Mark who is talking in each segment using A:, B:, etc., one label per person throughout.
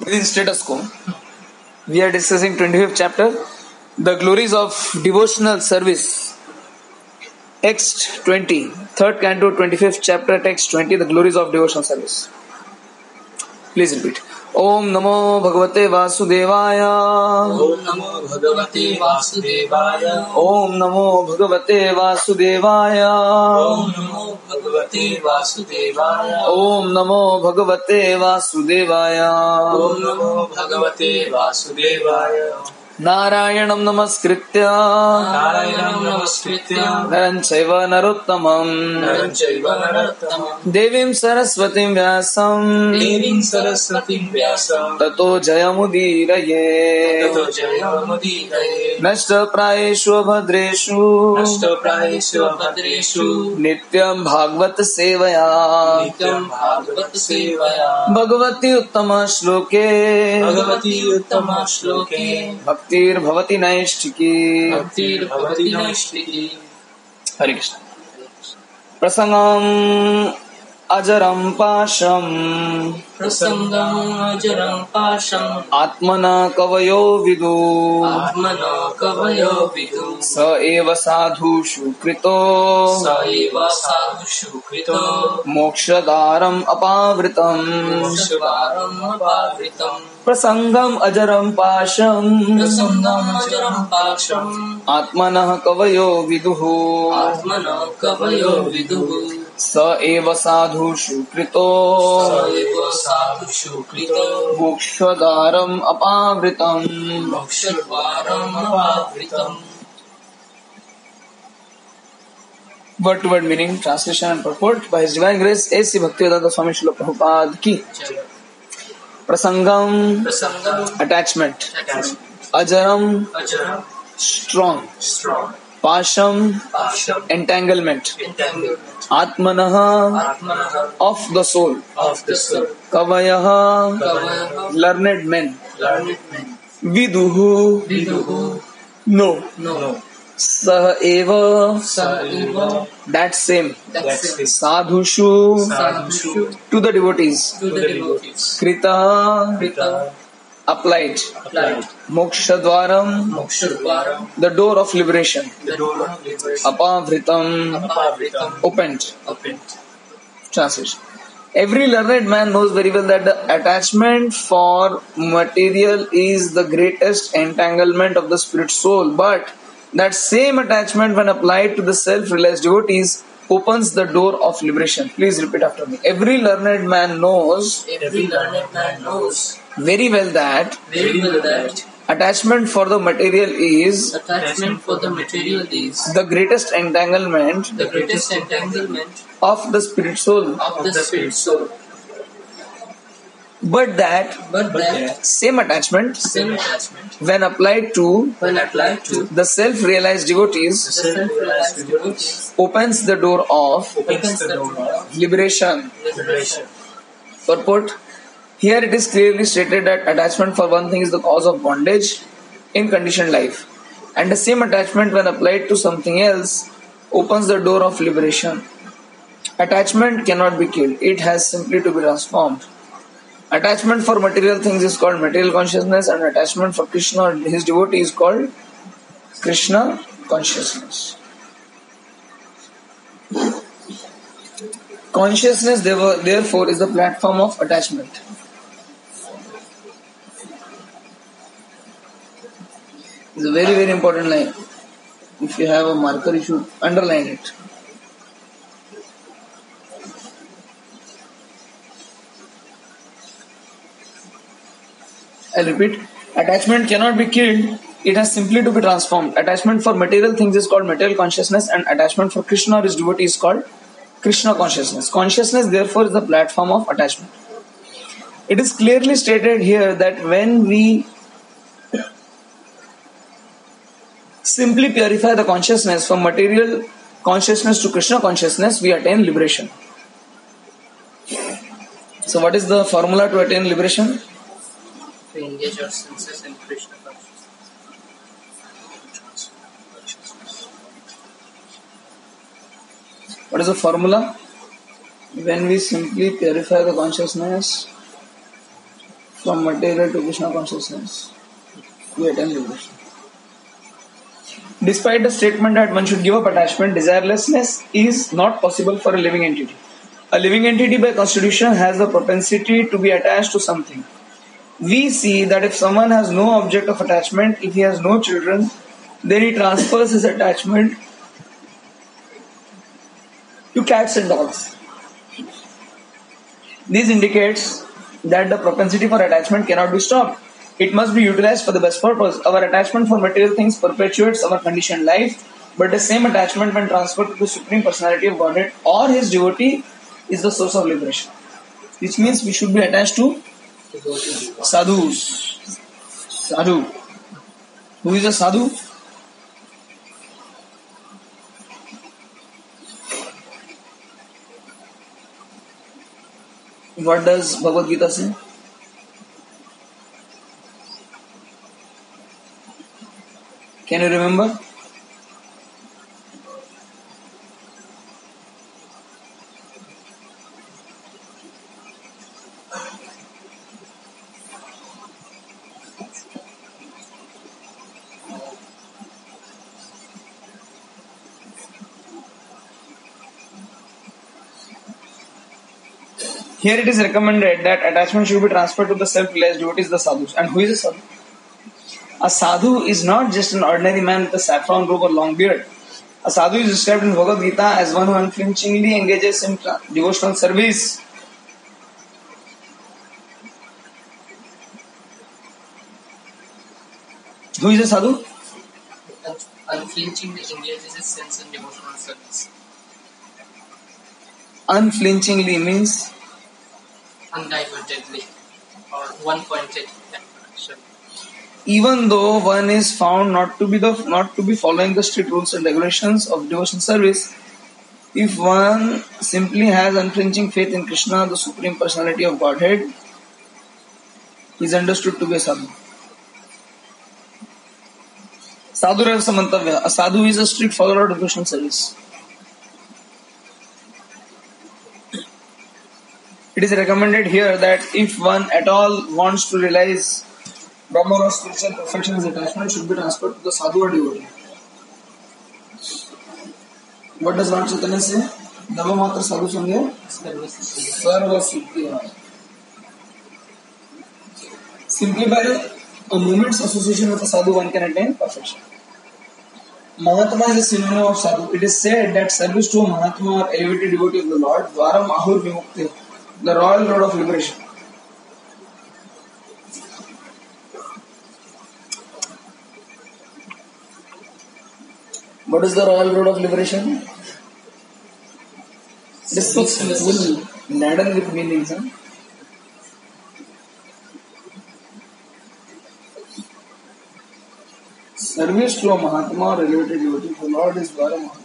A: Within status quo, we are discussing 25th chapter, the glories of devotional service. Text 20, third canto, 25th chapter, text 20, the glories of devotional service. Please repeat. Om Namo Bhagavate Vasudevaya.
B: Om Namo Bhagavate Vasudevaya.
A: Om Namo Bhagavate Vasudevaya.
B: Om Namo Bhagavate Vasudevaya.
A: Om Namo Bhagavate Vasudevaya.
B: Om Namo Bhagavate Vasudevaya.
A: Narayanam Namaskritya.
B: Narayanam Namaskritya.
A: Naram Chaiva Narottamam.
B: Naram Chaiva Narottamam.
A: Devim Saraswatim Vyasam.
B: Devim Saraswatim Vyasam.
A: Tato Jayamudiraye.
B: Tato Jayamudiraye.
A: Nashta Prayeshu Bhadreshu.
B: Nashta Prayeshu Bhadreshu.
A: Nityam Bhagvat Sevaya.
B: Nityam Bhagavad Sevaya.
A: Bhagavati Uttama Shloke.
B: Bhagavati Uttama Shloke.
A: Bhaktir Bhavati Naishtiki.
B: Bhaktir Bhavati Naishtiki.
A: Hare Krishna. Prasangam Ajaram Pasham.
B: Prasangam Ajaram Pasham.
A: Atmana Kavayo Vidu.
B: Atmana Kavayo Vidu.
A: Sa eva sadhushu krito.
B: Sa eva sadhushu krito.
A: Mokshadaram apavritam.
B: Mokshadaram apavritam.
A: Prasangam ajaram pasham.
B: Prasangam Ajaram Pasham.
A: Atmanah kavayo viduhu.
B: Atmana Kavayo Vidu.
A: Sa eva sadhushu krito.
B: Sa eva sadhushu krito.
A: Mokshadaram apavritam.
B: Mokshadvaram apavritam.
A: Word to word meaning, translation and purport by His Divine Grace A.C. Bhaktivedanta Swami Srila Prabhupada ki. Prasangam,
B: Prasangam
A: attachment.
B: Attachment.
A: Ajaram,
B: Ajaram
A: strong.
B: strong.
A: Pasham,
B: Pasham
A: entanglement.
B: entanglement.
A: Atmanaha,
B: Atmanaha
A: of the soul.
B: of the soul.
A: Kavayaha,
B: Kavayaha
A: learned men.
B: learned men.
A: Viduhu,
B: Viduhu
A: no.
B: no.
A: Saha eva,
B: Sa eva
A: that same.
B: that's it.
A: Sadhushu,
B: Sadhushu
A: to the devotees.
B: to the devotees.
A: Krita,
B: Krita
A: applied.
B: applied.
A: Mokshadvaram,
B: Mokshadvaram
A: the door of liberation.
B: the door of liberation.
A: Apavritam,
B: Apavritam
A: opened.
B: opened.
A: Translation. Every learned man knows very well that the attachment for material is the greatest entanglement of the spirit soul, but that same attachment, when applied to the self-realized devotees, opens the door of liberation. Please repeat after me. Every learned man knows
B: Every learned man knows
A: very well that
B: very well that
A: attachment for the material is
B: attachment for the material is
A: the greatest entanglement
B: the greatest entanglement
A: of the spirit soul,
B: of the spirit soul.
A: but that
B: But that
A: same attachment,
B: same attachment,
A: when applied to
B: when applied to
A: the self-realized
B: the
A: devotees,
B: self-realized devotees,
A: opens the door of
B: opens the door of
A: liberation.
B: liberation.
A: Purport. Here it is clearly stated that attachment for one thing is the cause of bondage in conditioned life, and the same attachment, when applied to something else, opens the door of liberation. Attachment cannot be killed, it has simply to be transformed. Attachment for material things is called material consciousness, and attachment for Krishna or his devotee is called Krishna consciousness. Consciousness, therefore, is the platform of attachment. It's a very, very important line. If you have a marker, you should underline it. I'll repeat. Attachment cannot be killed. It has simply to be transformed. Attachment for material things is called material consciousness, and attachment for Krishna or his devotee is called Krishna consciousness. Consciousness, therefore, is the platform of attachment. It is clearly stated here that when we simply purify the consciousness from material consciousness to Krishna consciousness, we attain liberation. So, what is the formula to attain liberation?
B: To engage our senses in Krishna consciousness.
A: What is the formula? When we simply purify the consciousness from material to Krishna consciousness, we attain liberation. Despite the statement that one should give up attachment, desirelessness is not possible for a living entity. A living entity by constitution has the propensity to be attached to something. We see that if someone has no object of attachment, if he has no children, then he transfers his attachment to cats and dogs. This indicates that the propensity for attachment cannot be stopped. It must be utilized for the best purpose. Our attachment for material things perpetuates our conditioned life, but the same attachment when transferred to the Supreme Personality of Godhead or his devotee is the source of liberation. Which means we should be attached to sadhus. Sadhu. Who is a sadhu? What does Bhagavad Gita say? Can you remember? Here it is recommended that attachment should be transferred to the self-realized devotees, the sadhus. And who is a sadhu? A sadhu is not just an ordinary man with a saffron robe or long beard. A sadhu is described in Bhagavad Gita as one who unflinchingly engages in devotional service. Who is a sadhu?
B: Unflinchingly engages his sense in devotional service.
A: Unflinchingly means
B: Undivertedly or one-pointed action.
A: even though one is found not to be following the strict rules and regulations of devotional service, if one simply has unflinching faith in Krishna, the Supreme Personality of Godhead, he is understood to be a sadhu. Sadhu Rasa Mantavya. A sadhu is a strict follower of devotional service. It is recommended here that if one at all wants to realize Brahman or spiritual perfection, his attachment should be transferred to the sadhu or devotee. What does Lord Chaitanya say? Dava matra sadhu sangye sarva siddhi. Simply by a moment's association with a sadhu, one can attain perfection. Mahatma is a synonym of sadhu. It is said that service to a Mahatma or elevated devotee of the Lord, Dwaram Ahur Vimukti, the royal road of liberation. What is the royal road of liberation? It is so full, laden with meanings. Service to a Mahatma or elevated devotee of the Lord is Dwaram Ahur.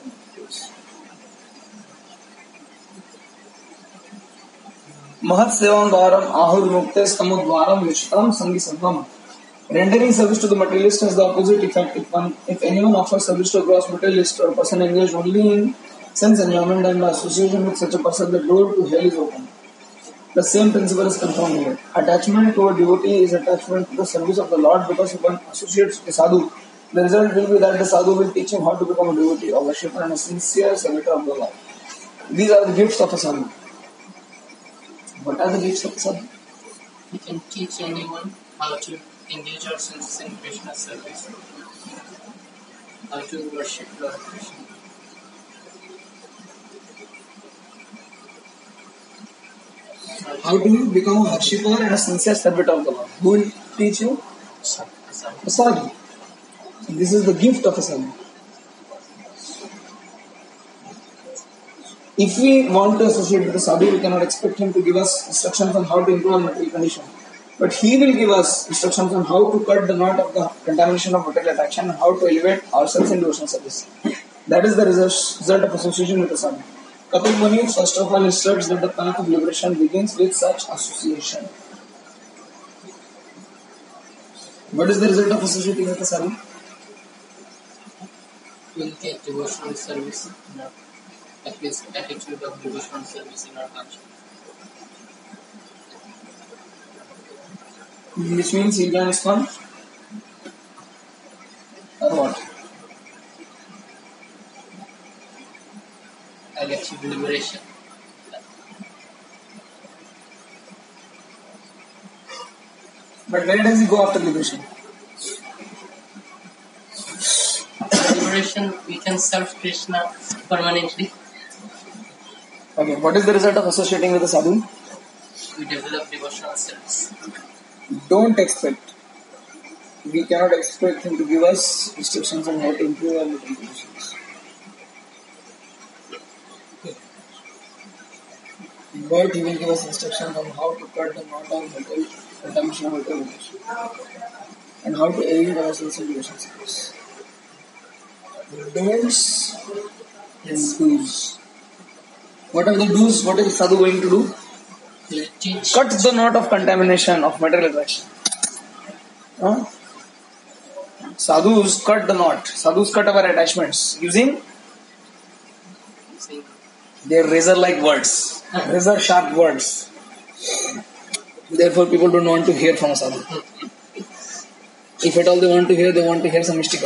A: Mahat Sevam Dwaram Ahur Mukte Samudvaram Vishtam Sangi Sangam. Rendering service to the materialist has the opposite effect. If anyone offers service to a gross materialist or a person engaged only in sense enjoyment and association with such a person, the door to hell is open. The same principle is confirmed here. Attachment to a devotee is attachment to the service of the Lord because if one associates with a sadhu, the result will be that the sadhu will teach him how to become a devotee, a worshipper, and a sincere servitor of the Lord. These are the gifts of a sadhu. What are the gifts of a sadhu?
B: We can teach anyone how to engage ourselves in Krishna's service, how to worship Lord Krishna.
A: How do you become a worshipper and a sincere servitor of the Lord? Who will teach you? A sadhu. This is the gift of a sadhu. If we want to associate with a sadhu, we cannot expect him to give us instructions on how to improve our material condition. But he will give us instructions on how to cut the knot of the contamination of material attraction and how to elevate ourselves in devotional service. That is the result of association with a sadhu. Kapil Muni first of all instructs that the path of liberation begins with such association. What is the result of associating with a sadhu?
B: We will get devotional service in our, at least attitude of devotional service in our heart.
A: Which means Silvan is fun? Or what?
B: I'll achieve liberation.
A: But where does he go after liberation?
B: Liberation, we can serve Krishna permanently.
A: Okay, what is the result of associating with a sadhu?
B: We develop devotional service.
A: Don't expect. We cannot expect him to give us instructions on how to improve our material conditions. But he will give us instructions on how to cut the knot of metal, contamination of metal relation, and how to elevate ourselves in devotional service. Don'ts and do's. What are the do's? What is sadhu going to do?
B: We'll teach.
A: Cut the knot of contamination of material attraction. Huh? Sadhus cut the knot. Sadhus cut our attachments using their razor-like words, razor-sharp words. Therefore, people don't want to hear from a sadhu. If at all they want to hear some mystical.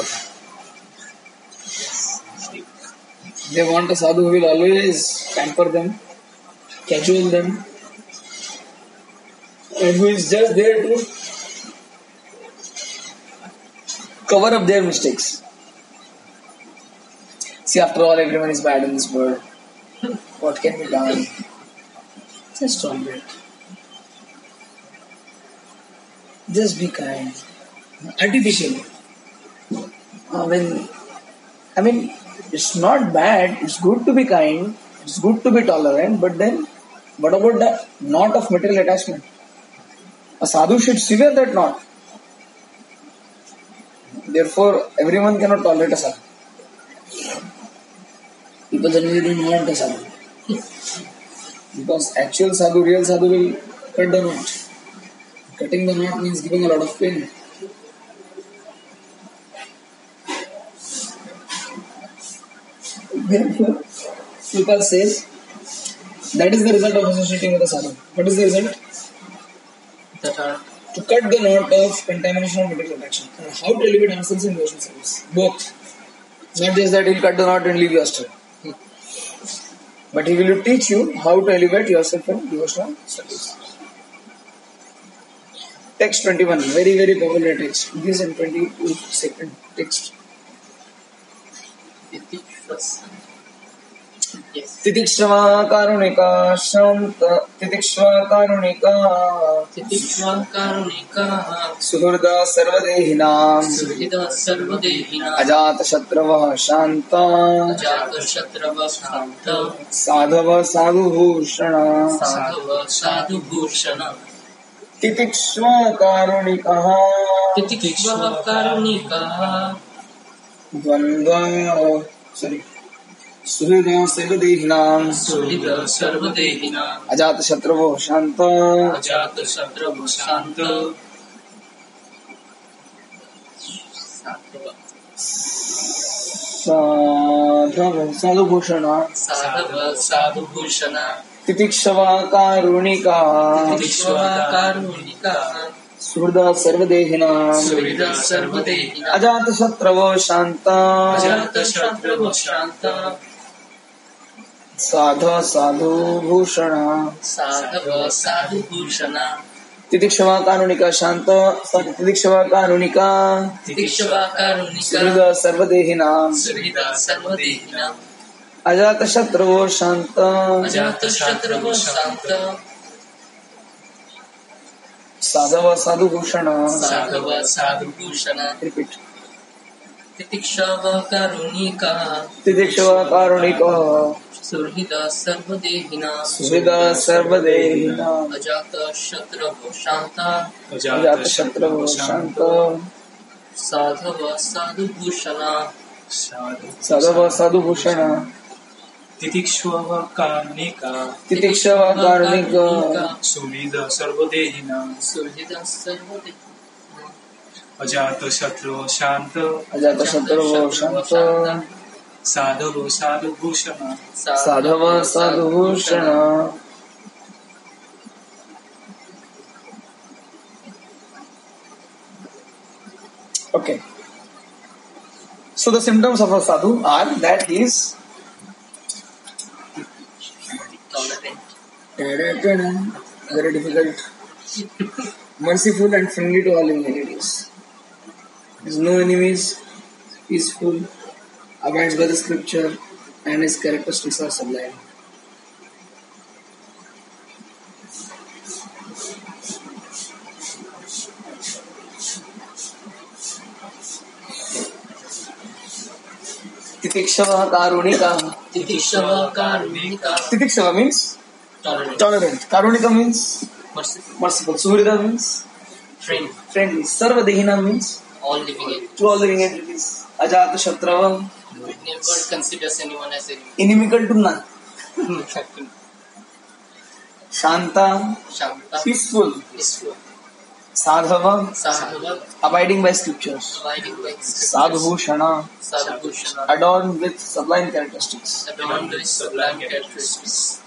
A: They want a sadhu who will always pamper them, cajole them, and who is just there to cover up their mistakes. See, after all, everyone is bad in this world. What can be done? Just tolerate. Just be kind. Artificially. I mean, it's not bad. It's good to be kind. It's good to be tolerant. But then, what about the knot of material attachment? A sadhu should sever that knot. Therefore, everyone cannot tolerate a sadhu. People generally don't want a sadhu. Because actual sadhu, real sadhu will cut the knot. Cutting the knot means giving a lot of pain. Therefore, Prabhupada says that is the result of associating with a sadhu. What is the result?
B: That are
A: To cut the knot of contamination of material attraction. And how to elevate ourselves in devotional service. Both. Not just that he'll cut the knot and leave you astray. But he will teach you how to elevate yourself in devotional service. Text 21, very, very popular text. This and 22nd text.
B: yes.
A: Titikshva karunika shanta titikshva karunika suhurda sarvadehinam
B: Suhida Sarvadehina
A: ajata shatrava shanta
B: Shatrava Shanta
A: sadhava sadhubhushana
B: Sadhava Sadhu Bhushana
A: titikshva karunika
B: Titikshva Karunika
A: dvandva suhurda sarvadehinam
B: Suhida Sarvadehina
A: ajata shatrava shanta
B: Ajata Shatrava Shanta
A: sadhava sadhubhushana
B: Sadhava Sadhu Bhushana
A: titikshva karunika
B: Titikshva Karunika
A: suhurda sarvadehinam
B: Suhida Sarvadehina
A: ajata shatrava shanta
B: Ajata Shatrava Shanta
A: sadha sadhu bhushana
B: Sadhava Sadhu Bhushana
A: titikshva karunika shanta titikshva karunika
B: Titikshva Karunika
A: suhurda sarvadehinam
B: Suhida Sarvadehina
A: ajata shatrava shanta
B: Ajata Shatrava Shanta
A: sadhava sadhu bhushana.
B: Sadhava Sadhu Bhushana
A: Repeat.
B: Titikshava Karunika
A: titikshva karunika
B: Surhida Sarvadehina
A: suhurda sarvadehinam
B: Ajata Shatrava Shanta
A: ajata shatrava shanta
B: Sadhava Sadhu Bhushana
A: sadhava sadhu bhushana
C: तितिक्ष्व कारुणिका
A: titikshva karunika
C: सुविद सर्वदेहिना
B: Surhida Sarvadehina
C: अजात शत्रु शांत
A: ajata shatrava shanta
C: साधव Sadhu Bhushan
A: sadhava sadhu bhushana Okay. So the symptoms of a sadhu are that he is
B: Tolerant.
A: very difficult, merciful and friendly to all entities. Has no enemies, peaceful, abides by the scripture, and his characteristics are sublime. Titikshava Karunika.
B: Titikshava Karunika.
A: Titikshava means
B: Tolerant.
A: tolerant. Karunika means
B: Merciful.
A: merciful. Suhrida means
B: Friend.
A: friendly. Sarvadehina means
B: All living entities.
A: to all living entities. Ajata Shatrava.
B: Never considers anyone as enemy.
A: Inimical to none. Shanta.
B: Shanta.
A: Peaceful.
B: Peaceful.
A: Sadhava.
B: Sadhava.
A: Abiding by scriptures.
B: Abiding by scriptures.
A: Sadhubhushana.
B: Sadhubhushana.
A: Adorned with sublime characteristics.
B: Adorned with sublime characteristics.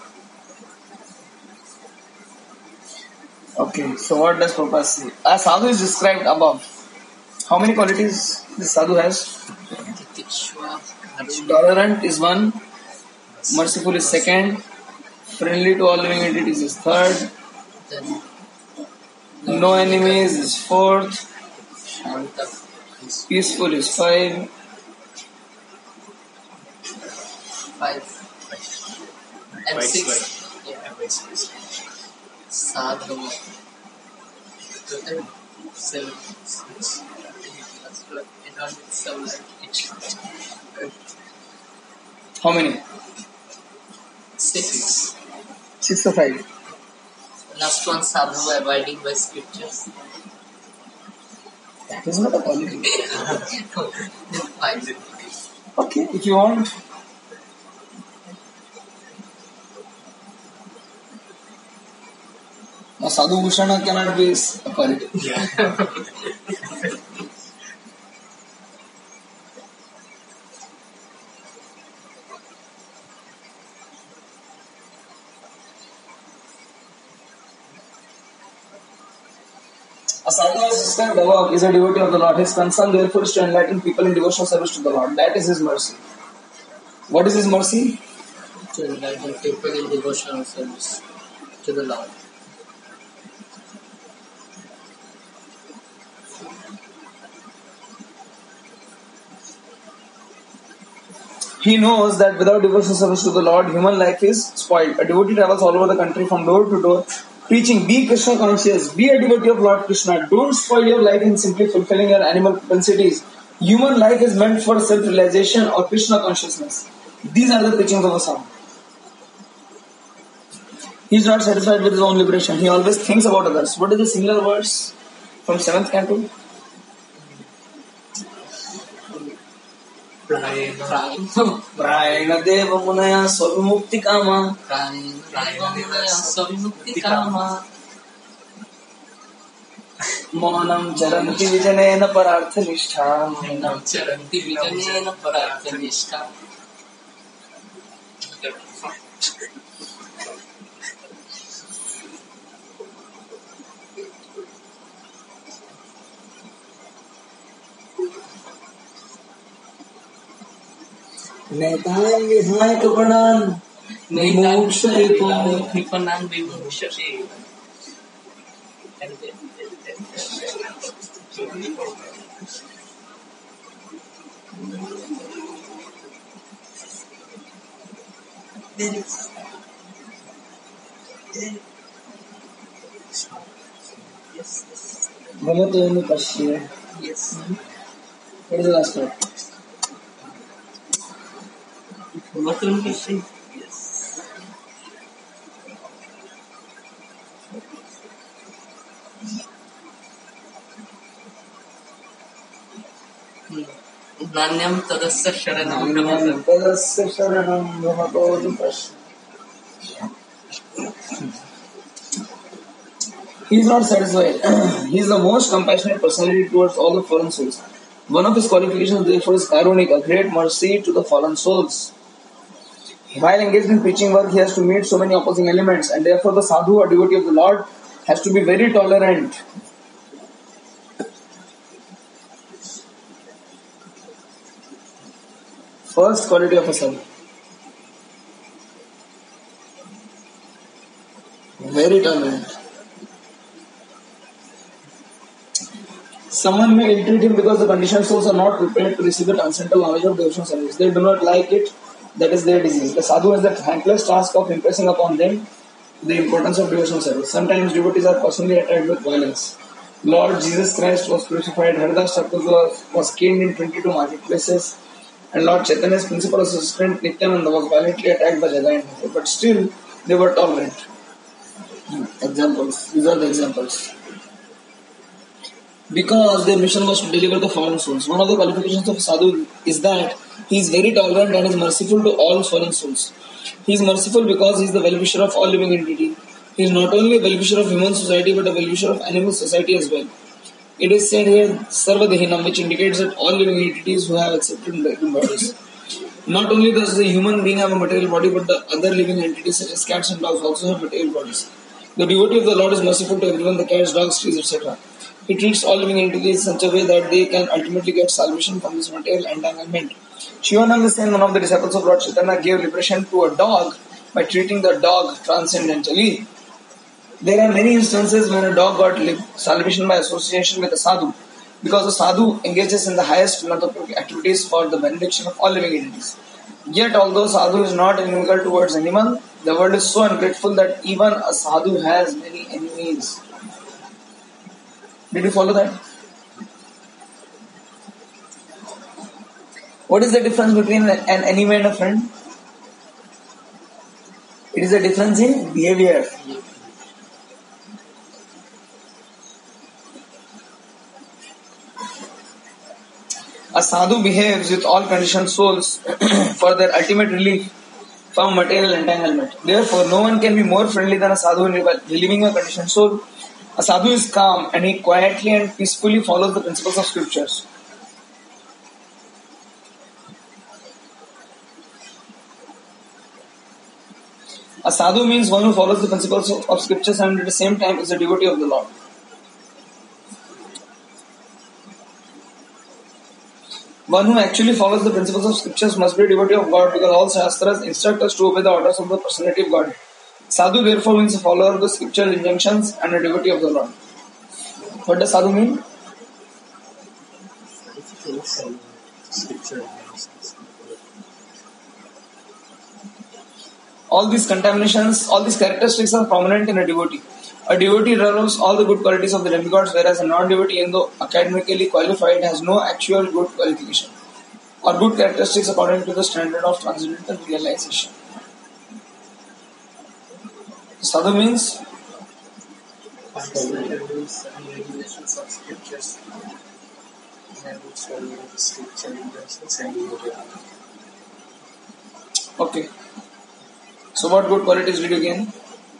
A: Okay, so what does Prabhupada say? A sadhu is described above. How many qualities this sadhu has?
B: Titikshava Karunika.
A: Tolerant is one, merciful is second, friendly to all living entities is third,
B: Then
A: no enemies is fourth,
B: Shanta is
A: peaceful is five,
B: 5. And 6. Yeah. Sadhava. 7. 6. Adorned with sublime characteristics.
A: how many?
B: 6.
A: 6 or 5?
B: Last one, Sadhava, abiding by scriptures.
A: That is not a quality.
B: Then 5.
A: Okay, if you want. Now, sadhu bhushana cannot be a quality. A sadhu is described above is a devotee of the Lord. His concern therefore is to enlighten people in devotional service to the Lord. That is his mercy. What is his mercy?
B: To enlighten people in devotional service to the Lord.
A: He knows that without devotional service to the Lord, human life is spoiled. A devotee travels all over the country from door to door, preaching, be Krishna conscious, be a devotee of Lord Krishna. Don't spoil your life in simply fulfilling your animal propensities. Human life is meant for self-realization or Krishna consciousness. These are the teachings of a sadhu. He is not satisfied with his own liberation. He always thinks about others. What is the similar verse from 7th canto? Prayena deva munaya svabhimukti kama. Maunam charanti vijanena parartha nishtha. Netan vihaya kapanan
B: Vimukshate.
A: Bhavatonu pashya.
B: Yes.
A: What is the last word?
B: Yes. Nanyam tadasya sharanam brahma.
A: Tadasya sharanam bhavatonu pashya. He is not satisfied. He is the most compassionate personality towards all the fallen souls. One of his qualifications therefore is Karunika, great mercy to the fallen souls. While engaged in preaching work, he has to meet so many opposing elements, and therefore the sadhu or devotee of the Lord has to be very tolerant. first quality of a sadhu? Very tolerant. Someone may ill-treat him because the conditioned souls are not prepared to receive the transcendental knowledge of devotional service. They do not like it. That is their disease. The sadhu has the thankless task of impressing upon them the importance of devotional service. Sometimes devotees are personally attacked with violence. Lord Jesus Christ was crucified. Haridas Thakur was caned in 22 marketplaces. And Lord Chaitanya's principal assistant Nityananda was violently attacked by Jagai and Nitya. But still, they were tolerant. Examples. These are the examples. Because their mission was to deliver the fallen souls. One of the qualifications of a sadhu is that he is very tolerant and is merciful to all fallen souls. He is merciful because he is the well-wisher of all living entity. He is not only a well-wisher of human society but a well-wisher of animal society as well. It is said here Sarvadehinam, which indicates that all living entities who have accepted human bodies. Not only does the human being have a material body, but the other living entities such as cats and dogs also have material bodies. The devotee of the Lord is merciful to everyone, the cats, dogs, trees, etc. He treats all living entities in such a way that they can ultimately get salvation from this material entanglement. Shivananda Sen, one of the disciples of Lord Chaitanya, gave liberation to a dog by treating the dog transcendentally. There are many instances when a dog got salvation by association with a sadhu, because the sadhu engages in the highest philanthropic activities for the benediction of all living entities. Yet, although sadhu is not inimical towards anyone, the world is so ungrateful that even a sadhu has many enemies. Did you follow that? What is the difference between an enemy and a friend? It is a difference in behavior. A sadhu behaves with all conditioned souls for their ultimate relief from material entanglement. Therefore, no one can be more friendly than a sadhu in relieving a conditioned soul. A sadhu is calm and he quietly and peacefully follows the principles of scriptures. A sadhu means one who follows the principles of scriptures and at the same time is a devotee of the Lord. One who actually follows the principles of scriptures must be a devotee of God, because all shastras instruct us to obey the orders of the personality of God. Sadhu therefore means a follower of the scriptural injunctions and a devotee of the Lord. What does sadhu mean? All these contaminations, all these characteristics are prominent in a devotee. A devotee develops all the good qualities of the demigods, whereas a non-devotee, even though academically qualified, has no actual good qualification or good characteristics according to the standard of transcendental realization. Sadhu means
B: regulations of scriptures.
A: okay. So what good qualities did you gain?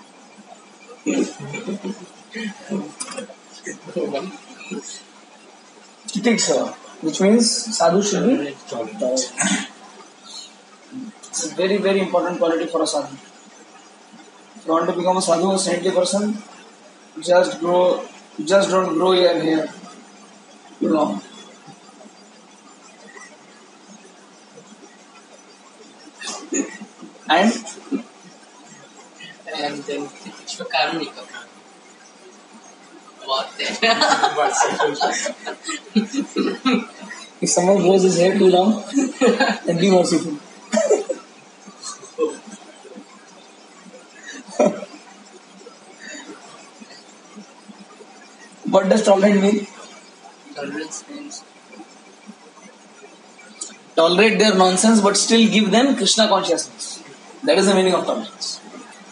A: Titiksa, which means sadhu should be tolerant. It's a very, very important quality for a sadhu. If you want to become a sadhu, a saintly person, just don't grow your hair too long. And
B: then Vishwakarunika. What then?
A: if someone grows his hair too long, then be merciful. What does tolerant mean?
B: Tolerance means
A: Tolerate their nonsense but still give them Krishna consciousness. That is the meaning of tolerance.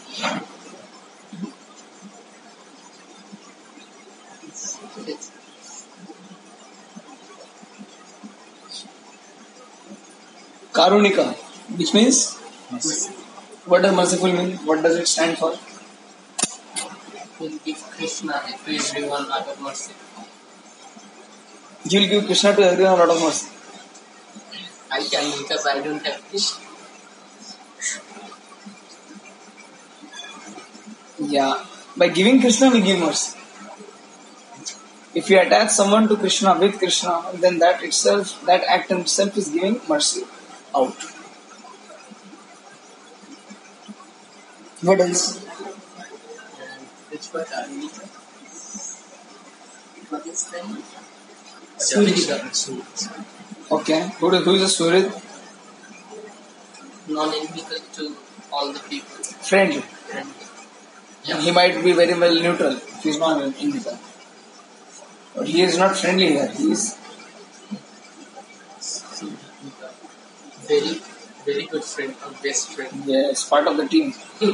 A: Karunika, which means? What does merciful mean? What does it stand for?
B: will give Krishna to everyone out of mercy.
A: You will give Krishna to everyone out of mercy.
B: I can, because I don't have Krishna.
A: Yeah. By giving Krishna, we give mercy. If you attach someone to Krishna with Krishna, then that act itself is giving mercy. out. What else?
B: Which part are we? What is the name?
A: Okay. Who is a Surid?
B: Non-inimical to all the people.
A: Friendly.
B: Friendly.
A: And he might be very well neutral if he is not inimical. But he is not friendly here. He is
B: Very, very good friend or best friend.
A: yes, part of the team.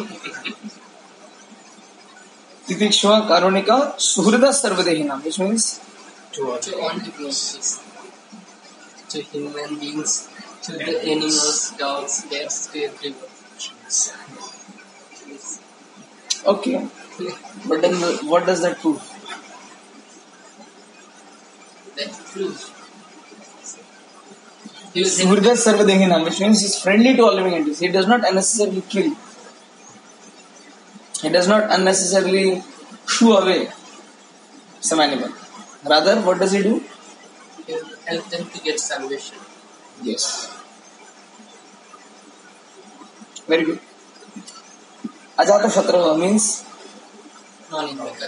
A: Titikshva Karunika Suhrida Sarvadehina, which means
B: To all humans, to human beings, to the animals, dogs, cats, to everyone.
A: okay. But then what does that prove?
B: That proves. He was in
A: Suhrida Sarvadehina, which means he is friendly to all living entities. He does not unnecessarily kill. He does not unnecessarily shoo away some animal. Rather, what does he do?
B: he will help them to get salvation.
A: Yes. Very good. Ajata Shatrava means
B: Non-inimical.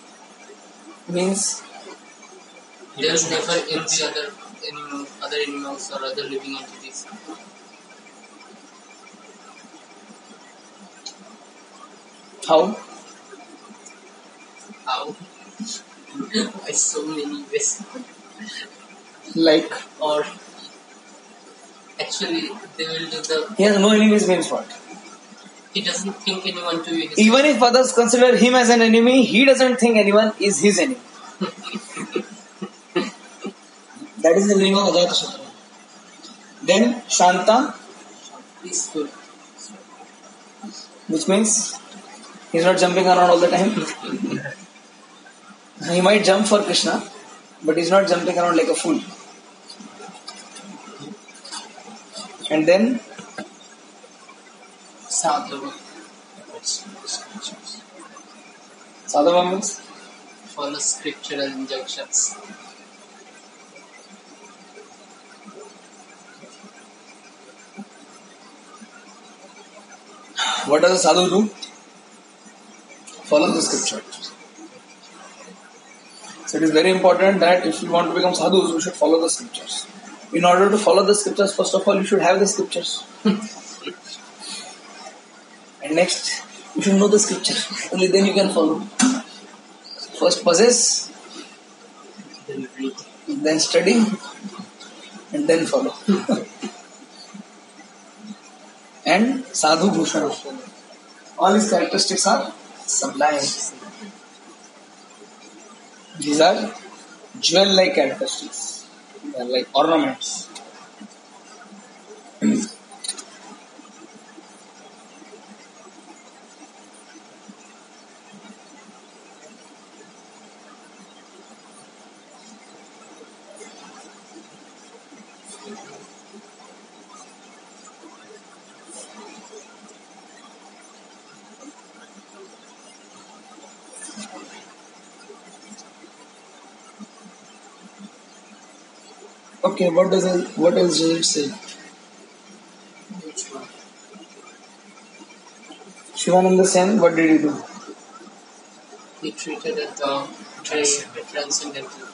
A: means
B: They will never envy other animals or other living entities.
A: how?
B: How? By so many ways.
A: Like
B: Or actually, they will do the.
A: he has no enemies means what?
B: He doesn't think anyone to be his.
A: Even if others consider him as an enemy, he doesn't think anyone is his enemy. That is the meaning of Ajata Shatrava. Then Shanta,
B: Peaceful.
A: which means he's not jumping around all the time. He might jump for Krishna, but he's not jumping around like a fool. And then
B: Sadhava.
A: Sadhava means
B: Follow scriptural injunctions.
A: what does a sadhu do? Follow the scripture. So it is very important that if you want to become sadhus, you should follow the scriptures. In order to follow the scriptures, first of all, you should have the scriptures. And next, you should know the scripture. Only then you can follow. First possess,
B: Then read.
A: then study, and then follow. And sadhu bhushana. All these characteristics are sublime. These are jewel-like characteristics. They are like ornaments. Okay, what else does it say?
B: Which one?
A: Shivananda Sen, what did he do?
B: He treated a dog very transcendental.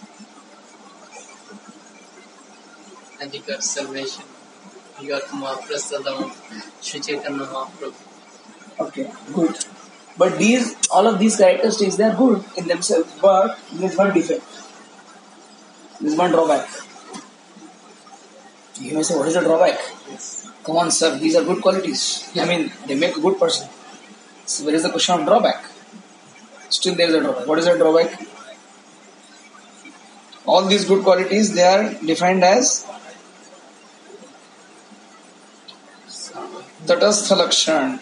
B: And he got salvation. He got Mahaprasadam, Sri Chaitanya Mahaprabhu.
A: Okay, good. But all of these characteristics, they are good in themselves, but there is one defect. There is one drawback. You may say, what is the drawback?
B: Yes.
A: Come on, sir, these are good qualities. I mean, they make a good person. So where is the question of drawback? Still there is a drawback. What is the drawback? All these good qualities, they are defined as Tatastha Lakshan.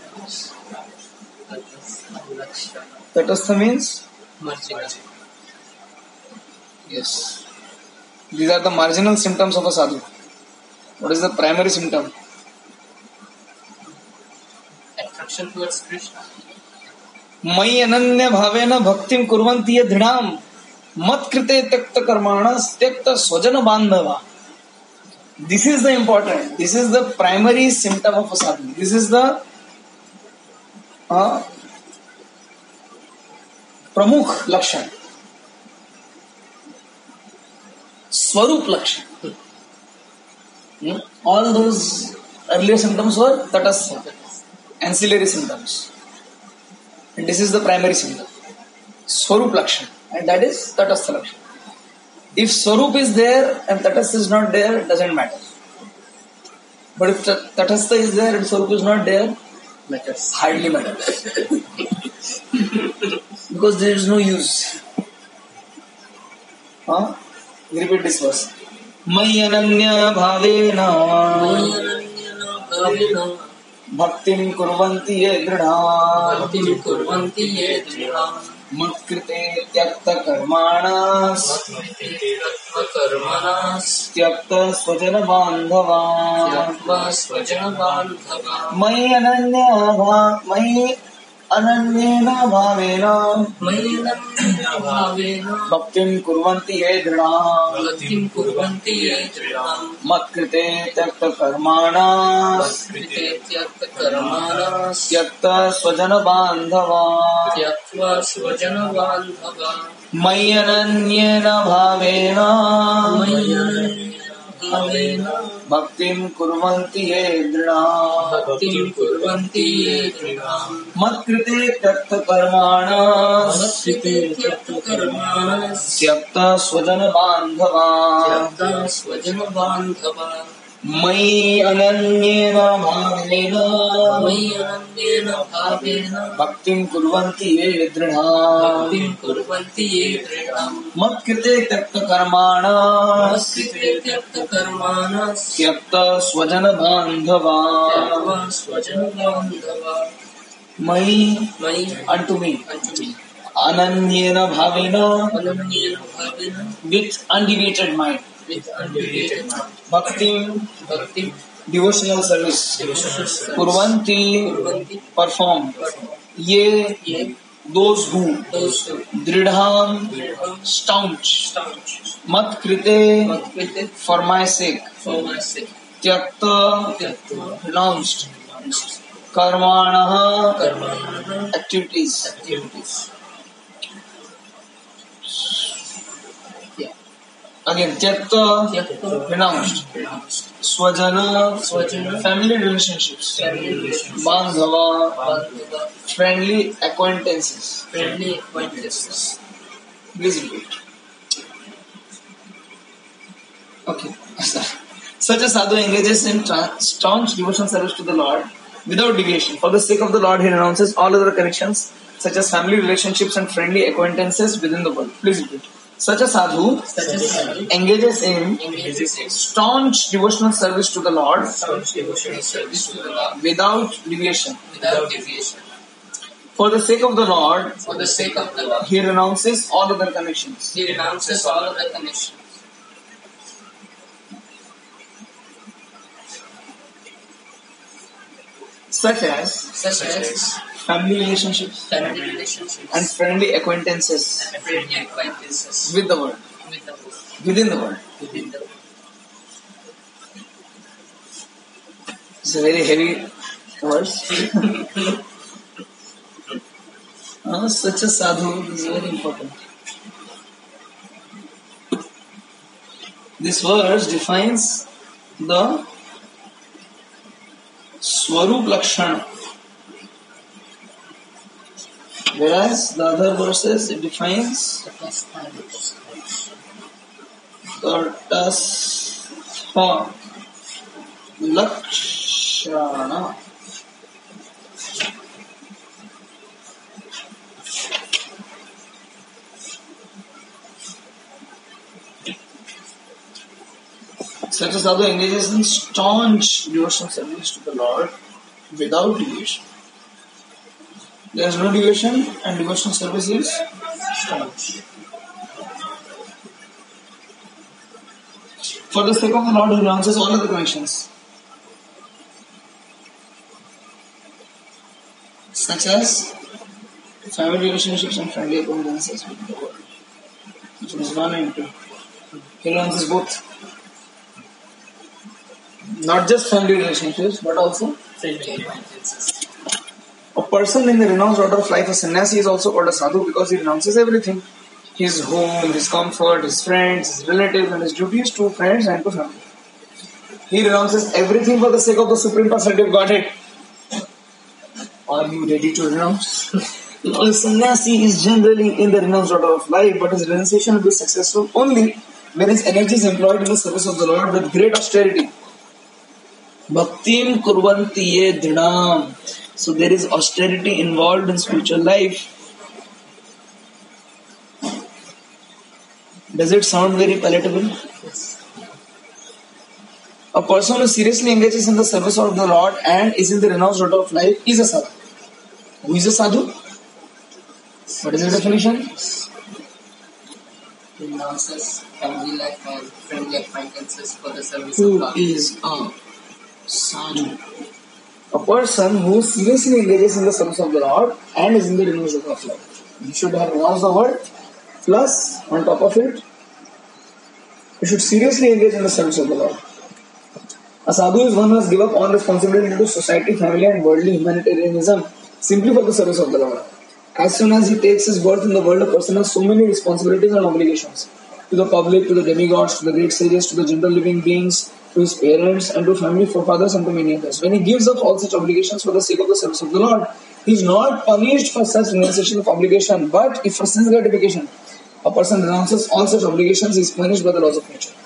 A: Tatastha means?
B: Marginal.
A: Yes. These are the marginal symptoms of a sadhu. What is the primary symptom?
B: Attraction towards Krishna.
A: मयि अनन्य भावेन भक्तिं कुर्वन्ति ये दृढां मत कृते त्यक्त कर्माणा त्यक्त स्वजन बांधवा. This is the important. This is the primary symptom of a sadhu. This is the pramukh lakshan. Swarup lakshan. All those earlier symptoms were tatastha, ancillary symptoms. And this is the primary symptom. Swarup lakshan. And that is tatastha lakshan. If Swarup is there and Tatastha is not there, it doesn't matter. But if Tatastha is there and Swarup is not there,
B: Matters.
A: hardly matters. Because there is no use. Repeat this verse. Mai ananya bhavena bhaktim kurvanti ye dridha
B: Bhaktim kurvanti ye dridham.
A: Matkrite tyakta karmanas
B: Karmanas
A: tyakta swajana bandhava
B: Yatva svajana bandhava
A: Mai ananyena bhavena
B: Mayananya bhavena
A: bhaktim kurvanti ye dridha
B: Bhaktim kurvanti ye dridham.
A: Matkrite tyakta karmanas
B: Krite tyakta karmanas
A: tyakta swajana bandhava
B: Yatva svajana bandhava
A: Mai ananyena bhavena
B: Mayananya bhavena
A: bhaktim kurvanti ye dridha
B: Bhaktim kurvanti ye dridham.
A: Matkrite tyakta karmanas
B: Krite tyakta karmanas
A: tyakta swajana bandhava
B: Yatva svajana bandhava
A: Mai ananyena bhavena
B: Mayananya bhavena
A: bhaktim kurvanti ye dridha
B: Bhaktim kurvanti ye dridham.
A: Matkrite tyakta karmanas
B: Krite tyakta karmanas
A: tyakta swajana bandhava
B: Yatva svajana bandhava
A: Mai
B: Mai
A: unto me
B: unto me
A: ananyena bhavena
B: Ananyena bhavena
A: with undeviated mind
B: with undeviated mind.
A: bhaktim
B: Bhaktim
A: devotional service
B: devotional service.
A: kurvanti
B: Kurvanti
A: perform ye
B: ye
A: those who
B: those who
A: dridham
B: dridham
A: staunch
B: staunch
A: mat krite
B: Matkrite
A: for my sake
B: for my sake.
A: tyakta
B: Tyakta
A: renounced karmanah
B: karmanah
A: activities
B: activities.
A: again tyakta
B: Tyakta
A: renounced
B: renounced.
A: swajana
B: Swajana
A: family relationships
B: family relations.
A: bandhava
B: Bandhava
A: friendly acquaintances
B: friendly acquaintances.
A: please repeat okay such a sadhu engages in staunch devotional service to the Lord without deviation. For the sake of the Lord, he renounces all other connections such as family relationships and friendly acquaintances within the world. Please repeat. Such a sadhu
B: Such a sadhu
A: engages in
B: engages in
A: staunch devotional service to the Lord
B: staunch devotional service to the Lord
A: without deviation.
B: without deviation.
A: For the sake of the Lord,
B: For the sake of the Lord,
A: he renounces all other connections.
B: he renounces all other connections.
A: Such as
B: Such as
A: family relationships
B: family relationships
A: and friendly acquaintances
B: and friendly acquaintances
A: with the world,
B: with the world,
A: within the world.
B: within the world.
A: It's a very heavy verse. Such a sadhu is very important. This verse defines the Swarup Lakshana, whereas the other verses it defines Tatastha Lakshana. Such a sadhu engages in staunch devotional service to the Lord without deviation. There is no deviation and devotional service is staunch. For the sake of the Lord, he renounces all other connections, such as family relationships and friendly acquaintances with the world, which is 1 and 2. He renounces both. Not just family relationships, but also
B: friendly acquaintances.
A: a person in the renounced order of life, a sannyasi, is also called a sadhu because he renounces everything. His home, his comfort, his friends, his relatives, and his duties to friends and to family. He renounces everything for the sake of the Supreme Personality of Godhead. Are you ready to renounce? A sannyasi is generally in the renounced order of life, but his renunciation will be successful only when his energy is employed in the service of the Lord with great austerity. Bhaktim kurvanti ye drinam. So there is austerity involved in spiritual life. Does it sound very palatable?
B: Yes.
A: A person who seriously engages in the service of the Lord and is in the renounced order of life is a sadhu. Who is a sadhu? What is the definition?
B: Renounces family life and friendly acquaintances for the service of
A: Who
B: God.
A: is a sadhu? A person who seriously engages in the service of the Lord and is in the renounced order of life. You should have renounced the word, plus on top of it, you should seriously engage in the service of the Lord. A sadhu is one who has given up all responsibility to society, family, and worldly humanitarianism simply for the service of the Lord. As soon as he takes his birth in the world, a person has so many responsibilities and obligations to the public, to the demigods, to the great sages, to the general living beings, to his parents, and to family, forefathers, and to many others. When he gives up all such obligations for the sake of the service of the Lord, he is not punished for such renunciation of obligation, but if for sense gratification a person renounces all such obligations, he is punished by the laws of nature.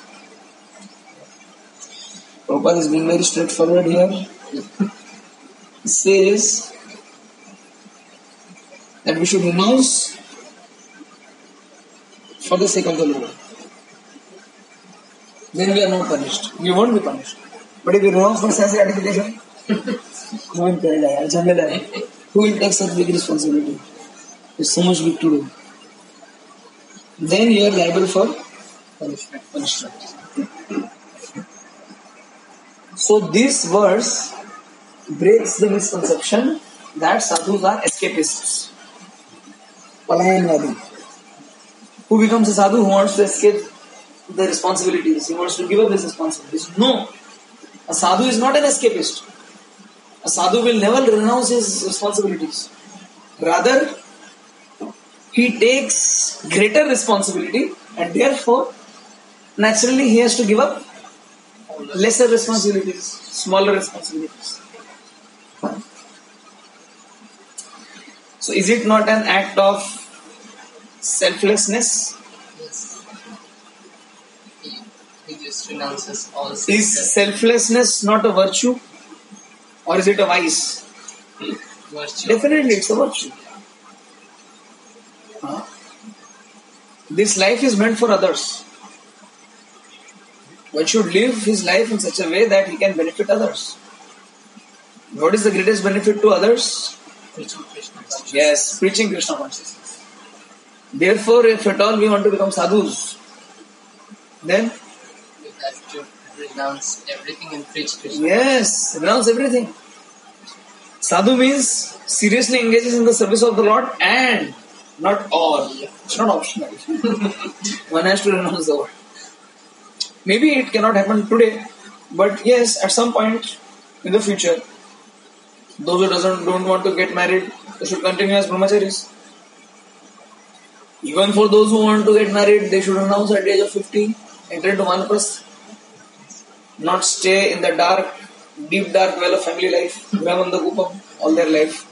A: Prabhupada is being very straightforward here. He says that we should renounce for the sake of the Lord. Then we are not punished. We won't be punished. But if we renounce for sense gratification, who will take such big responsibility? There's so much big to do. Then you are liable for punishment. So this verse breaks the misconception that sadhus are escapists. Palayanvadi. Who becomes a sadhu? Who wants to escape the responsibilities. He wants to give up his responsibilities. No. A sadhu is not an escapist. A sadhu will never renounce his responsibilities. Rather, he takes greater responsibility and therefore, naturally he has to give up lesser responsibilities, smaller responsibilities. So is it not an act of selflessness?
B: Yes. He just renounces all
A: Is selflessness not a virtue? Or is it a vice?
B: virtue.
A: Definitely it's a virtue. This life is meant for others. One should live his life in such a way that he can benefit others. What is the greatest benefit to others?
B: Preaching Krishna consciousness.
A: Yes, preaching Krishna consciousness. Therefore, if at all we want to become sadhus, then
B: We have to renounce everything and preach Krishna.
A: yes, renounce everything. Sadhu means seriously engages in the service of the Lord and not all. It's not optional. One has to renounce the world. Maybe it cannot happen today, but yes, at some point in the future, those who don't want to get married, they should continue as brahmacharis. Even for those who want to get married, they should renounce at the age of 50, enter into vanaprastha, not stay in the dark, deep dark well of family life, Brahmandakupam, all their life.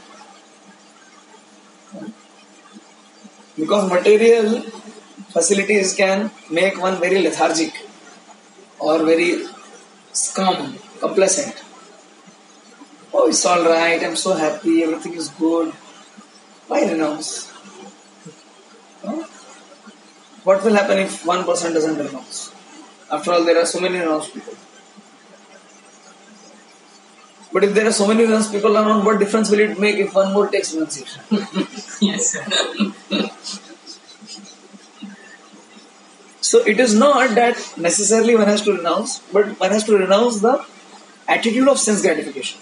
A: Because material facilities can make one very lethargic or very calm, complacent. Oh, it's all right, I'm so happy, everything is good. Why renounce? Huh? What will happen if one person doesn't renounce? After all, there are so many renounced people. But if there are so many renounced people around, what difference will it make if one more takes renunciation?
B: Yes, sir.
A: So it is not that necessarily one has to renounce, but one has to renounce the attitude of sense gratification.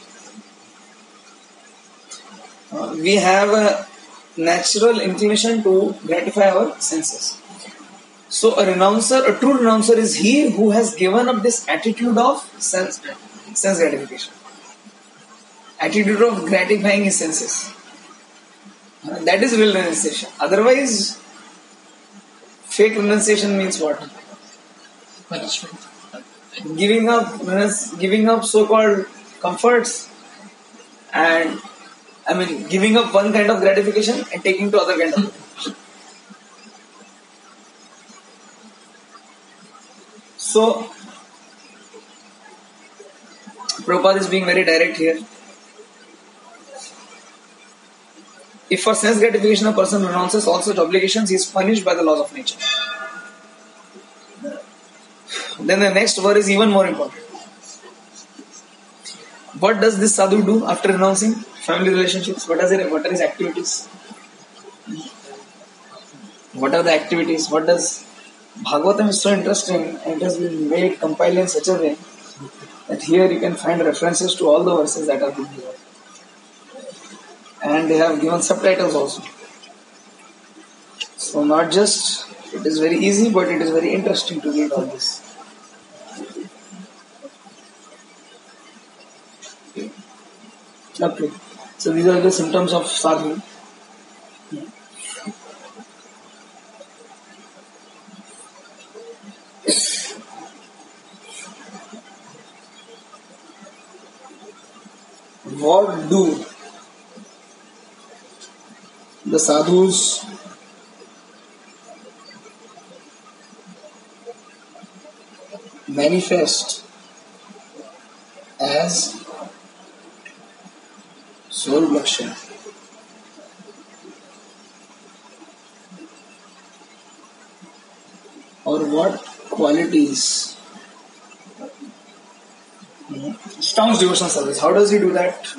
A: We have a natural inclination to gratify our senses. So a true renouncer is he who has given up this attitude of sense sense gratification. Attitude of gratifying his senses. That is real renunciation. Otherwise, fake renunciation means what?
B: Punishment.
A: Giving up so-called comforts, and giving up one kind of gratification and taking to other kind of gratification. So, Prabhupada is being very direct here. If for sense gratification a person renounces all such obligations, he is punished by the laws of nature. Then the next word is even more important. What does this sadhu do after renouncing family relationships? What are his activities? What are the activities? What does Bhagavatam is so interesting, and it has been made compiled in such a way that here you can find references to all the verses that are being given. And they have given subtitles also. So not just, it is very easy, but it is very interesting to read all this. Okay. So these are the symptoms of sadhu. What do the sadhus manifest as soul bhaksha? Or what qualities? Strong devotional service. How does he do that?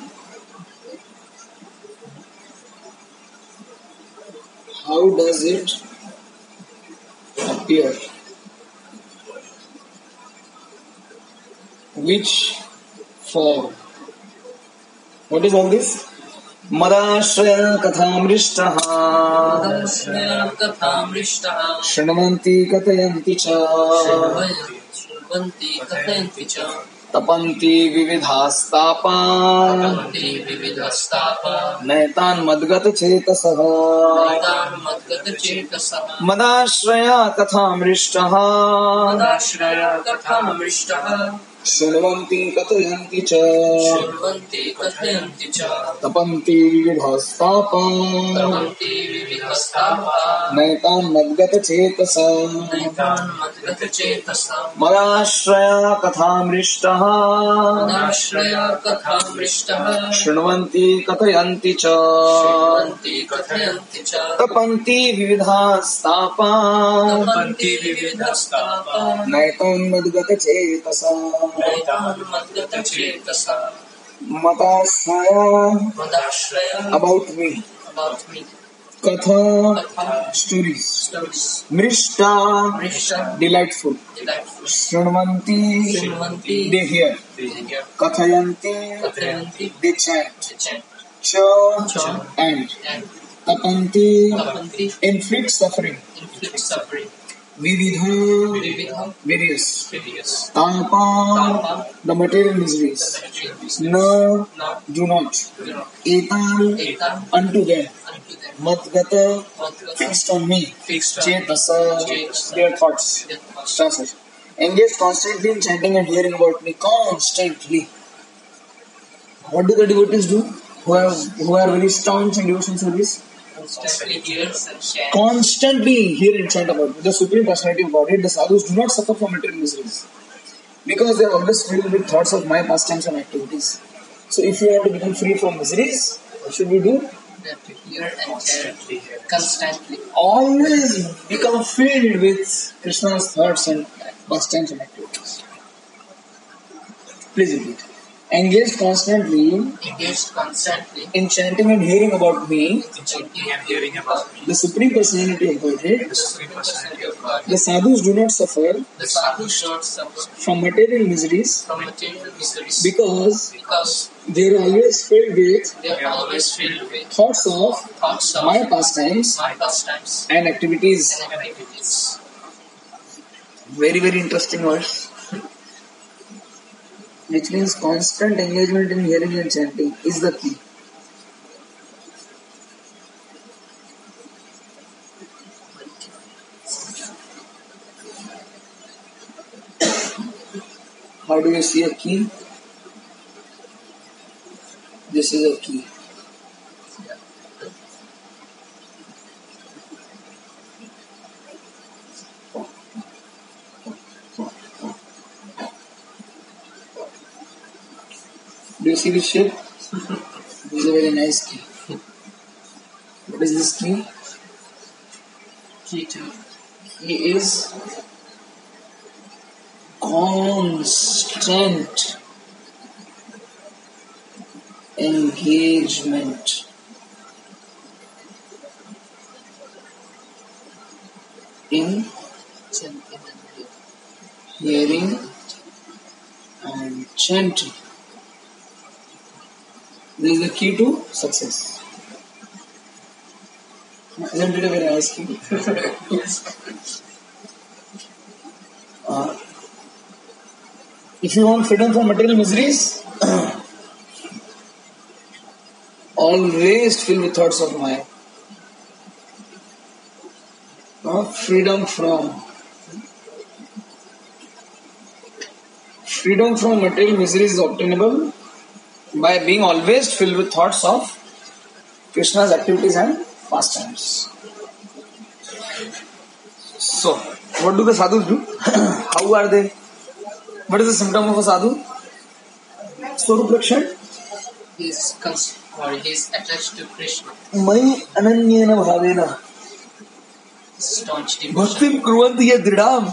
A: How does it appear? Which form? What is all this? Madashraya kathamrishtaha Shrimanti katayanti cha Tapanti vividhastapa Naitan madgat chetasaha Madashraya kathamrishtaha Shrimanti katayanti cha Tapanti vividhastapa Naitan madgat chetasaha Madashraya kathamrishtaha Shrimanti katayanti cha Tapanti vividhastapa Naitan madgat chetasaha Madashraya about me. Katha stories. Mrishta delightful. Shrimanti they hear. Kathayanti they chant. Cha and Tapanti inflict suffering. Vividha various. Tapa the material miseries. No do not. Etan unto them. Madgata fixed on me. Chetasa their thoughts. Strasses. Engaged constantly in chanting and hearing about me. Constantly. What do the devotees do? Who are very staunch in devotion service? Constantly hear and chant about me. The Supreme Personality of Godhead, the sadhus do not suffer from material miseries. Because they are always filled with thoughts of my pastimes and activities. So if you want to become free from miseries, what should we do?
B: Hear and chant constantly.
A: Always become filled with Krishna's thoughts and pastimes and activities. Please repeat. Engaged constantly in chanting and hearing about me, the Supreme Personality of Godhead, the sadhus do not suffer from material miseries because they are always filled with thoughts of my pastimes and activities. Very, very interesting words. which means constant engagement in hearing and chanting, is the key. How do you see a key? This is a key. Do you see this shape? This is a very nice key. What is this key?
B: Key to
A: Key is constant engagement in
B: chanting and
A: hearing and chanting. This is the key to success. Isn't it a very nice key? If you want freedom from material miseries, always filled with thoughts of Maya. Freedom from material miseries is obtainable by being always filled with thoughts of Krishna's activities and pastimes. So, what do the sadhus do? How are they? What is the symptom of a sadhu? Swarup Rakshan?
B: he's attached to Krishna.
A: Mai ananyena bhavena
B: Staunch devotion.
A: bhaktim kurvanti yadridam.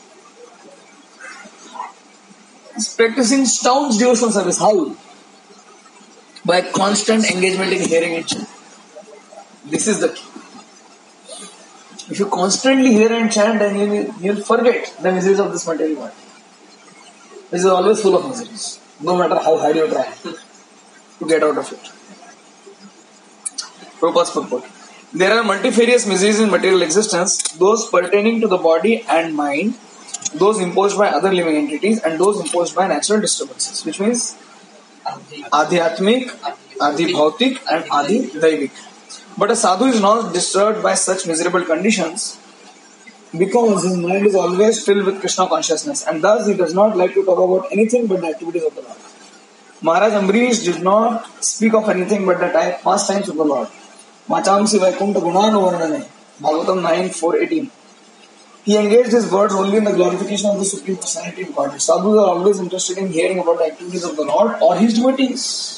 A: He's practicing staunch devotional service. How? By constant engagement in hearing and chanting. This is the key. If you constantly hear and chant, then you'll forget the miseries of this material world. This is always full of miseries, no matter how hard you try to get out of it. Prabhupada's purport. There are multifarious miseries in material existence, those pertaining to the body and mind, those imposed by other living entities, and those imposed by natural disturbances, which means Adhyatmik, Adi Bhautik, and Adi Daivik. But a sadhu is not disturbed by such miserable conditions because his mind is always filled with Krishna consciousness, and thus he does not like to talk about anything but the activities of the Lord. Maharaj Ambarish did not speak of anything but the pastimes of the Lord. Machamsi Vaikuntha Gunanu Varnane, Bhagavatam 9:4-18. He engaged his words only in the glorification of the Supreme Personality of Godhead. Sadhus are always interested in hearing about the activities of the Lord or his devotees.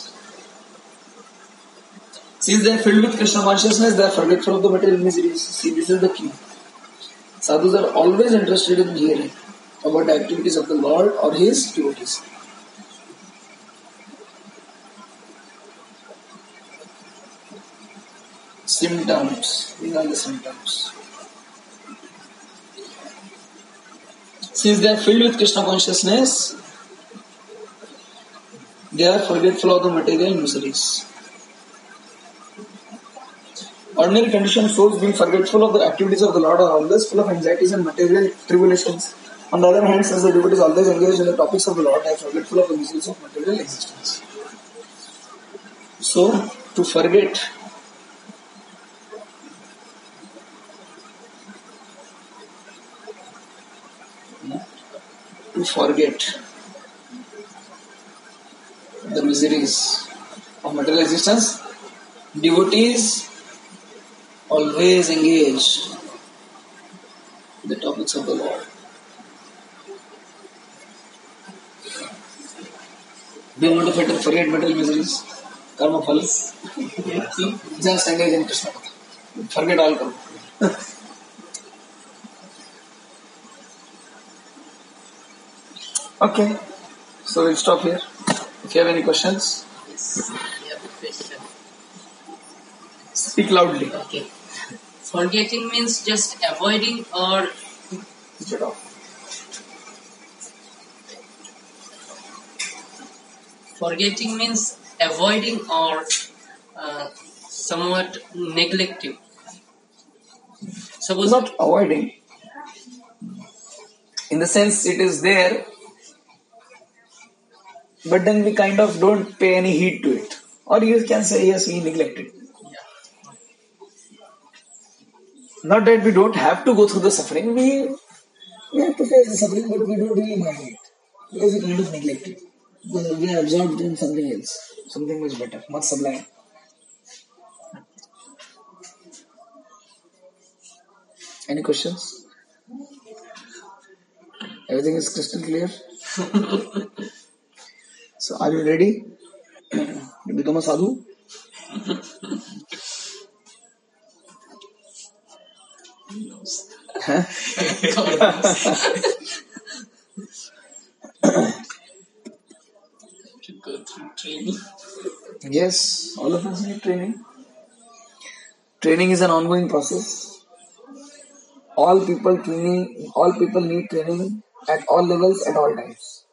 A: Since they are filled with Krishna consciousness, they are forgetful of the material miseries. See, this is the key. Sadhus are always interested in hearing about the activities of the Lord or his devotees. Symptoms. These are the symptoms. Since they are filled with Krishna consciousness, they are forgetful of the material miseries. Ordinary conditioned souls, being forgetful of the activities of the Lord, are always full of anxieties and material tribulations. On the other hand, since the devotees always engaged in the topics of the Lord, they are forgetful of the miseries of material existence. So, to forget the miseries of material existence, devotees always engage in the topics of the Lord. Do you want to forget material miseries? Karma phal. Just engage in Krishna. Forget all karma. Okay, so we'll stop here. If you have any questions,
B: Yes, I have a question.
A: speak loudly.
B: Okay. Forgetting means just avoiding or
A: Switch it off.
B: forgetting means avoiding or somewhat neglecting. Suppose
A: Not avoiding. In the sense it is there, but then we kind of don't pay any heed to it. Or you can say, yes, we neglect it.
B: Yeah.
A: Not that we don't have to go through the suffering, we have to face the suffering, but we don't really mind it. Because we kind of neglect it. Because we are absorbed in something else, something much better, much sublime. Any questions? Everything is crystal clear? So, are you ready to become a sadhu? Huh?
B: To go through training.
A: Yes, all of us need training. Training is an ongoing process. All people need training at all levels at all times.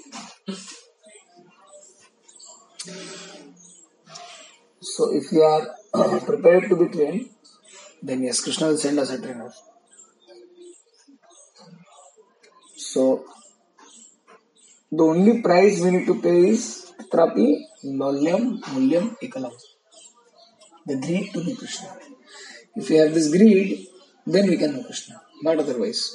A: So if you are prepared to be trained, then yes, Krishna will send us a trainer. So the only price we need to pay is trapi mulyam ekalam. The greed to know Krishna. If we have this greed, then we can know Krishna, not otherwise.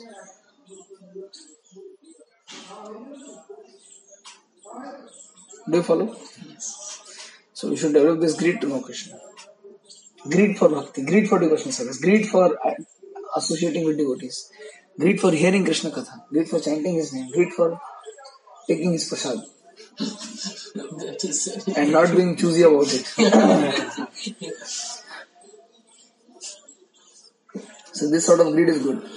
A: Do you follow? So we should develop this greed to know Krishna. Greed for bhakti, greed for devotional service, greed for associating with devotees, greed for hearing Krishna Katha, greed for chanting his name, greed for taking his prasad,
B: That is
A: and not being choosy about it. So this sort of greed is good.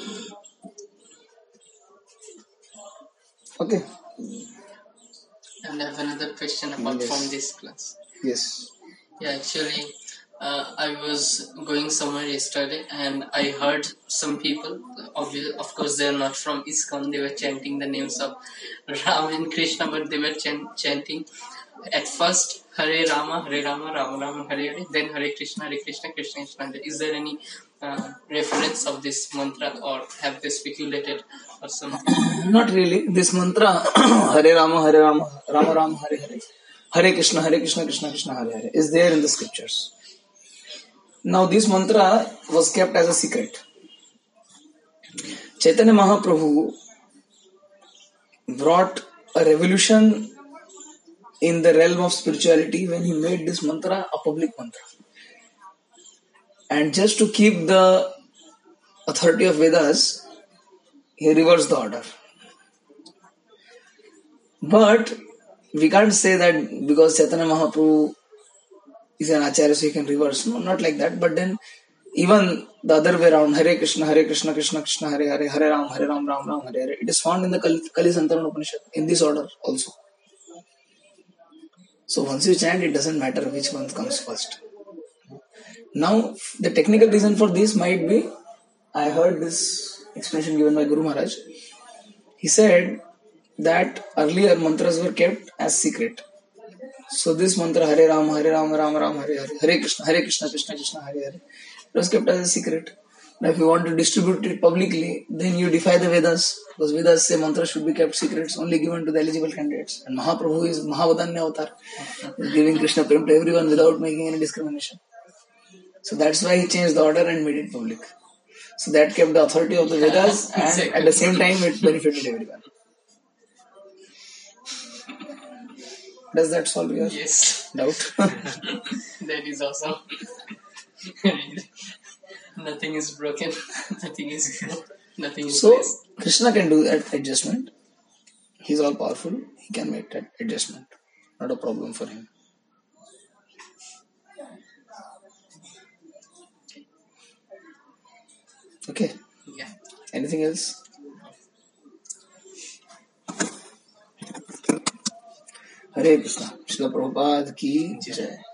A: Okay.
B: And I have another question apart
A: Yes.
B: from this class.
A: Yes.
B: Yeah, actually, I was going somewhere yesterday and I heard some people, of course they are not from ISKCON, they were chanting the names of Ram and Krishna, but they were chanting at first Hare Rama, Rama Rama, Hare Hare, then Hare Krishna, Krishna Krishna. Is there any reference of this mantra or have they speculated or something?
A: Not really. This mantra, Hare Rama, Rama Rama, Hare Hare, Hare Krishna, Krishna Krishna, Hare Hare, is there in the scriptures. Now this mantra was kept as a secret. Chaitanya Mahaprabhu brought a revolution in the realm of spirituality when he made this mantra a public mantra. And just to keep the authority of Vedas, he reversed the order. But we can't say that because Chaitanya Mahaprabhu is an acharya, so he can reverse. No, not like that. But then even the other way around, Hare Krishna, Krishna Krishna, Hare Hare, Hare Ram, Ram, Hare Hare. It is found in the Kali Santaran Upanishad in this order also. So once you chant, it doesn't matter which one comes first. Now, the technical reason for this might be, I heard this explanation given by Guru Maharaj. He said that earlier mantras were kept as secret. So this mantra, Hare Ram, Ram, Hare Hare, Hare Krishna, Krishna Krishna, Hare Hare, it was kept as a secret. Now if you want to distribute it publicly, then you defy the Vedas, because Vedas say mantra should be kept secrets, only given to the eligible candidates. And Mahaprabhu is Mahavadanya Avatar, giving Krishna Prem to everyone without making any discrimination. So that's why he changed the order and made it public. So that kept the authority of the Vedas, and at the same time it benefited everyone. Does that solve your doubt?
B: That is awesome. Nothing is broken. Nothing is
A: So
B: placed.
A: Krishna can do that adjustment. He's all powerful. He can make that adjustment. Not a problem for him. Okay.
B: Yeah.
A: Anything else? Hare Krishna. Srila Prabhupada ki jai.